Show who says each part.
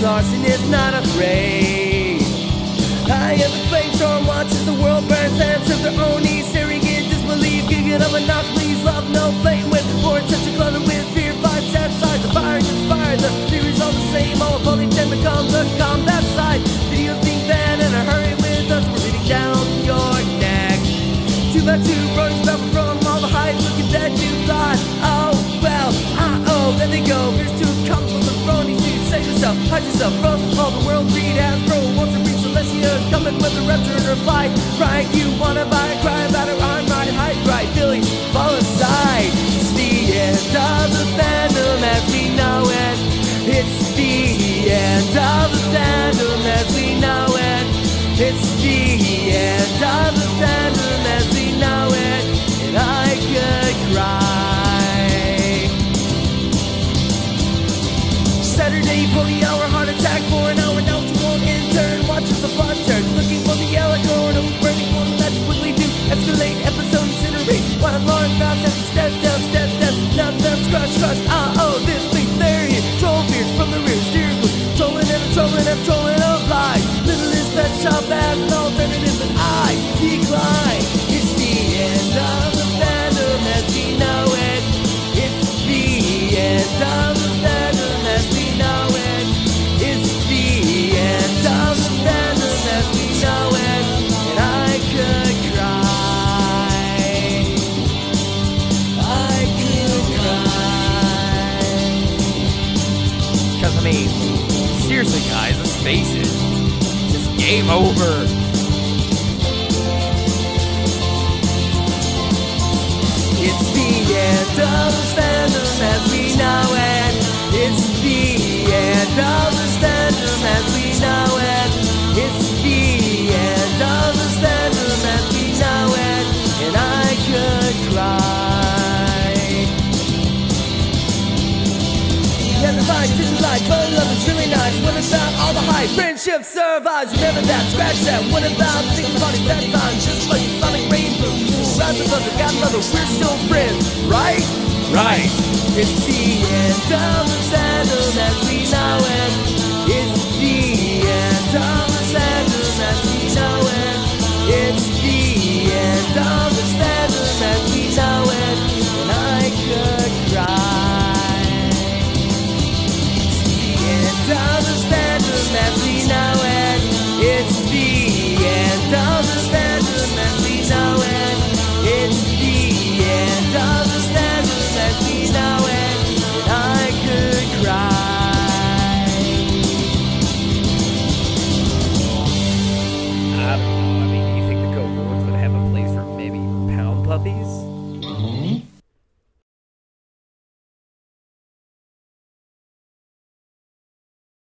Speaker 1: Larson is not afraid. I am the flamestorm, watches the world burn, fans of their own needs, staring in disbelief, gigging of monopolies, love no flame with more such a clutter with fear, five sad sides, the fire inspired, the theory's all the same, all opponents then becomes a combat side. Videos being banned and a hurry with us, we're reading down your neck. 2 by 2, brothers back from all the hype, looking dead, new blood. Oh, well, then they go. Here's 2 comes from the throne, you save yourself, hide yourself from all the world greed has grown. Wants to reach Celestia, coming with a raptor in her flight. Right, you wanna buy it, cry about it, I'm right, hide right, feelings fall aside. It's the end of the fandom as we know it. It's the end of the fandom as we know it. It's the end of the fandom as we know it. And I could cry. Saturday, pony hour, heart attack for an hour. Now to one intern, watches the plot turn. Looking for the alicorn, burning one that quickly do escalate, episode incinerate. One alarm fast as a step down, now them crushed. This thing's there here. Troll fears from the rear, steer good. Trolling of lies. Littlest pet shop as an alternative, and I decline. It's the end of the fandom as we know it. It's the end of the fandom as we know it. It's the end of the fandom as we know it. And I could cry. I could cry. 'Cause I mean, seriously guys, let's face it. It's just game over. It's the end of the fandom as we know it. It's the end of the fandom as we know it. It's the end of the fandom as we know it. And I could cry. Yeah, the vibe, it's like, but love is really nice. What about all the hype? Friendship survives, remember that, scratch that. What about things party that time? Just like Sonic Rainbow. Rounds of brother, got another, we're still friends, right? Right. It's the end of the fandom as we know it. It's the end of the fandom as we know it. It's